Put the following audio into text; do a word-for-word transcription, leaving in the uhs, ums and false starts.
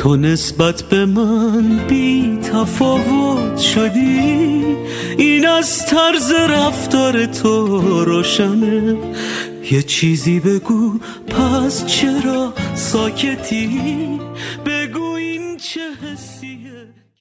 تو نسبت به من بی تفاوت شدی، این از طرز رفتار تو روشنه. یه چیزی بگو پس چرا ساکتی؟